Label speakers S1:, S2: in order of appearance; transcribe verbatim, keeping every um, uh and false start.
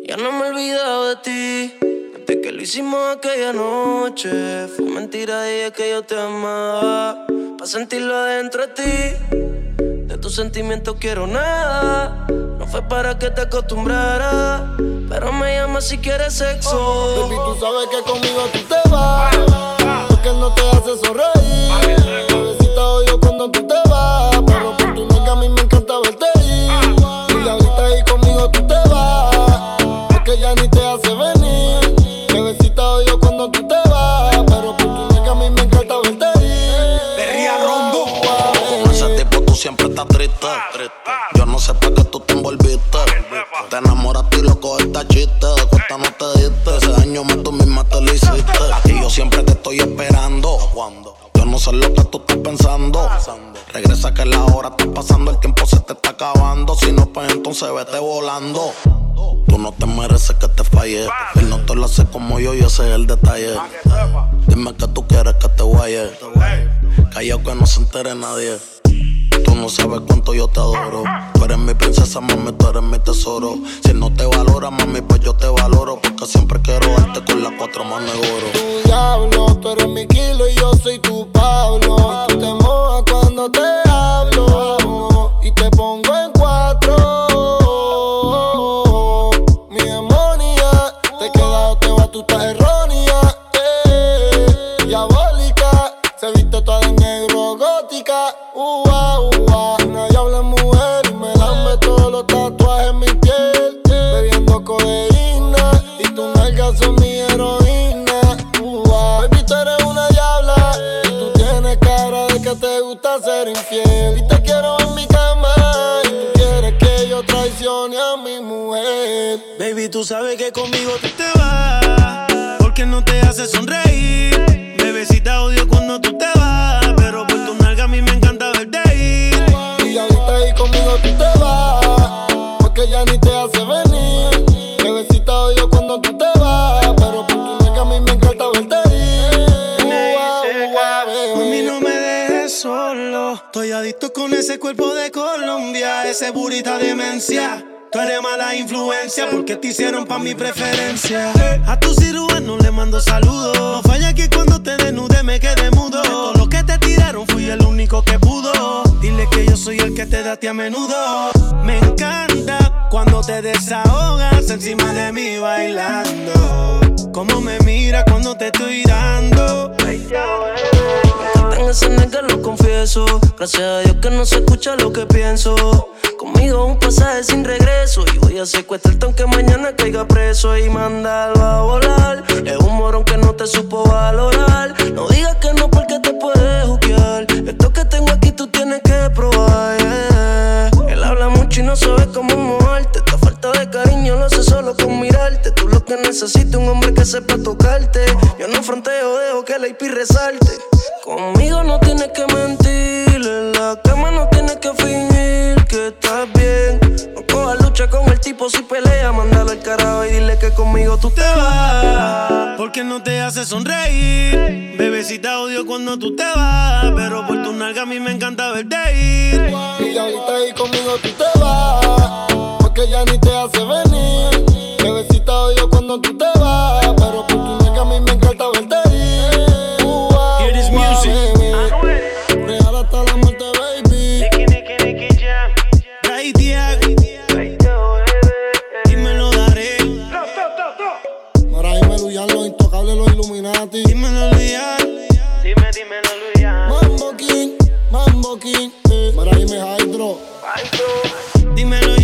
S1: Ya no me he olvidado de ti. Desde que lo hicimos aquella noche, fue mentira de que yo te amaba. Pa' sentirlo adentro de ti. De tus sentimientos quiero nada. No fue para que te acostumbraras, pero me llamas si quieres sexo.
S2: Baby, tú sabes que conmigo tú te vas, porque él no te hace sonreír. Bebecita odio cuando tú te vas, pero por tu nega a mí me encanta verte ir. Y ahorita ahí conmigo tú te vas, porque ya ni te hace venir. Bebecita odio cuando tú te vas, pero por tu nega a mí me encanta verte ir.
S3: Perría Rondo.
S4: Con ese tipo tú siempre estás triste. Yo no sé para qué tú te envolviste. Te enamoraste y loco esta chiste. De cuesta no te diste. Ese daño más tú misma te lo hiciste. A ti yo siempre te estoy esperando. Yo no sé lo que tú estás pensando. Regresa que la hora está pasando. El tiempo se te está acabando. Si no, pues entonces vete volando. Tú no te mereces que te falle. Él no te lo hace como yo y ese es el detalle. Dime que tú quieres que te guaye. Callao que no se entere nadie. Tú no sabes cuánto yo te adoro. Tú eres mi princesa, mami, tú eres mi tesoro. Si él no te valora, mami, pues yo te valoro. Porque siempre quiero darte con las cuatro manos de oro.
S2: Tu diablo, tú eres mi kilo y yo soy tu Pablo. Y tú te mojas cuando te hablo y te pongo en cuatro. Mi demonia, te queda o te va, tú estás errónea. Eh, diabólica, se viste toda de negro, gótica. Ua, ua, una diabla mujer y me lambe todos los tatuajes en mi piel. Bebiendo codeína y tus nalgas son mi heroína. Ua, baby, tú eres una diabla y tú tienes cara de que te gusta ser infiel. Y te quiero en mi cama y tú quieres que yo traicione a mi mujer.
S1: Baby, tú sabes que conmigo tú te vas, porque no te hace sonreír. Bebecita odio cuando tú te vas, pero por tu nalga a mí me encanta verte ir.
S2: Y ahorita ahí conmigo tú te vas, porque ya ni te hace venir. Bebecita odio cuando tú te vas, pero por tu nalga a mí me encanta verte ir. Ua, ua, bebé.
S1: Mami, no me dejes solo. Estoy adicto con ese cuerpo de Colombia, ese burita demencia. Tú eres mala influencia porque te hicieron pa' mi preferencia. A tu cirujano le mando saludos. No falla que cuando te desnude me quede mudo. De todo lo que te tiraron fui el único que pudo. Dile que yo soy el que te da a ti a menudo. Me encanta cuando te desahogas encima de mí bailando. Cómo me mira cuando te estoy dando. Me encantan esas nalgas, lo confieso. Gracias a Dios que no se escucha lo que pienso. Conmigo un pasaje sin regreso y voy a secuestrarte aunque mañana caiga preso y mandarlo a volar. Es un morón que no te supo valorar. No digas que no porque te puedes juquear. Esto que tengo aquí tú tienes que probar, yeah. Él habla mucho y no sabe cómo moverte. Esta falta de cariño lo hace solo con mirarte. Tú lo que necesitas un hombre que sepa tocarte. Yo no fronteo, dejo que la I P resalte. Conmigo no tienes que mentir, en la cama no tienes que fingir que estás bien. No cojas lucha con el tipo si pelea, mándalo al carajo y dile que conmigo tú te vas, porque no te hace sonreír. Bebecita odio cuando tú te vas, pero por tu nalga a mí me encanta verte ir.
S2: Y ahorita ahí conmigo tú te vas, porque ya ni te hace venir. Bebecita odio cuando tú te vas, pero por tu nalga a mí me encanta verte ir.
S1: Hear this music.
S2: Real hasta la muerte, baby.
S1: Nicky, Nicky, Nicky Jam. Ray Diag. Dímelo, daré.
S2: Ahora dime Luyan, los intocables, los Illuminati.
S1: Dímelo, Luyan. Dime, dímelo, Luyan.
S2: Mambo King, Mambo King. Eh. Ahora dime Hydro.
S1: Dímelo,